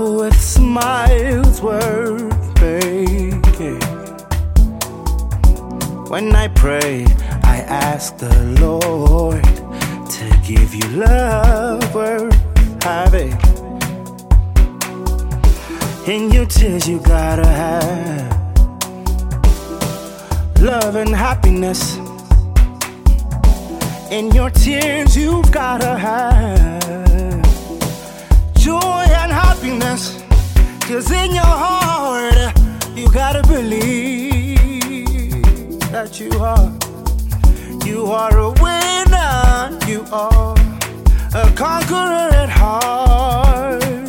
with smiles worth making. When I pray, I ask the Lord to give you love worth having. In your tears you gotta have love and happiness. In your tears you've gotta have joy and happiness. 'Cause in your heart you gotta believe that you are a winner. You are a conqueror at heart.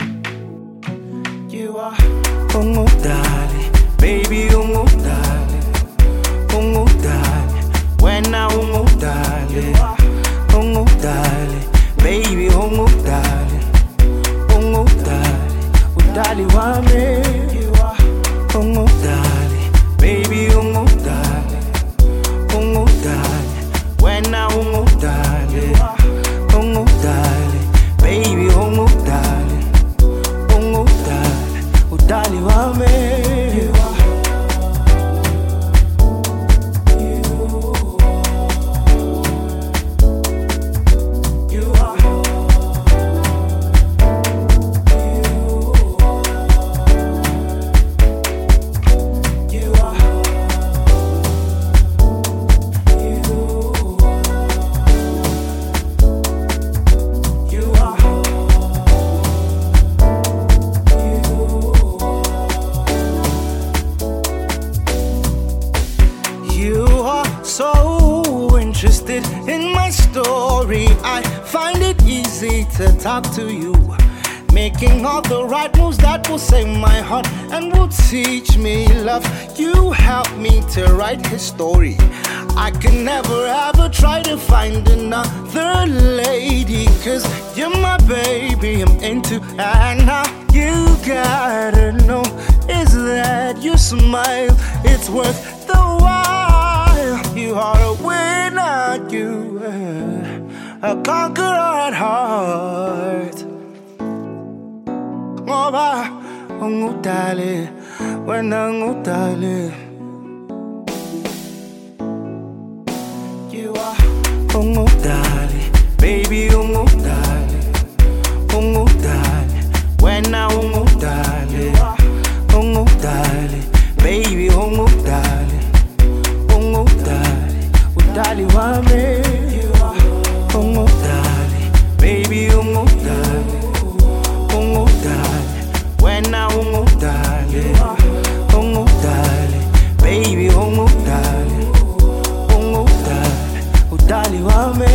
You are umudali, baby umudali, umudali. When I umudali, umudali, baby umudali, umudali, udali wame. You are umudali, baby umudali, umudali. When I umudali, umudali, baby umudali, umudali, udali wame. So interested in my story, I find it easy to talk to you, making all the right moves that will save my heart and will teach me love. You help me to write his story. I can never ever try to find another lady, 'cause you're my baby I'm into. And now you gotta know is that your smile, it's worth the while. You are a winner, you a conqueror at heart. Ngoba ungudali, wena ngudali. You are ungudali, baby ungudali, ungudali. Wena ungudali, ungudali, baby ungudali, ungudali, udali wame. You are ungudali, baby ungudali, ungudali. Wena ungudali, ungudali, baby ungudali, ungudali, udali wame.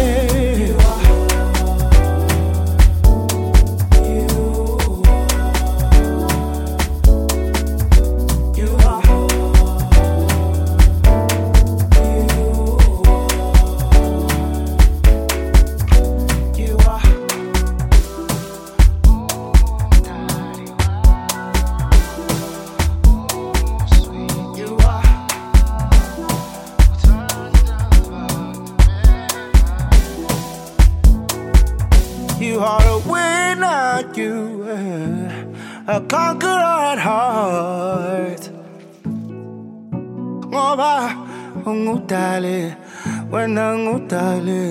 You are a winner, you a conqueror at heart. Ngoba ungudali, wena ngudali.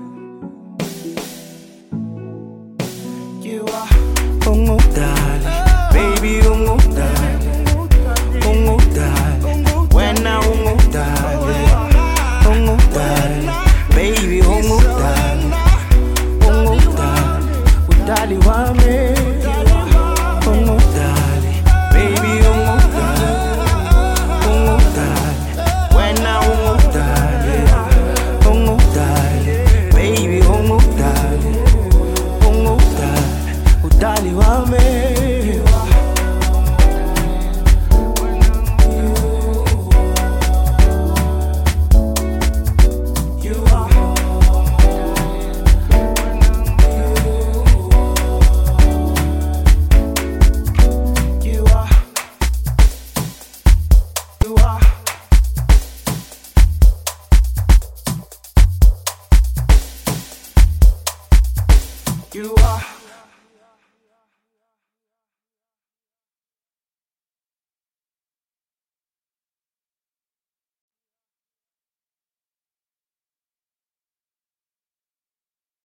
You are ungudali, baby ungudali, ungudali. Wena ungudali, ungudali, baby ungudali, udali wame. Ungudali, baby ungudali, ungudali. Wena ungudali, ungudali, baby ungudali, ungudali, udali wame. You are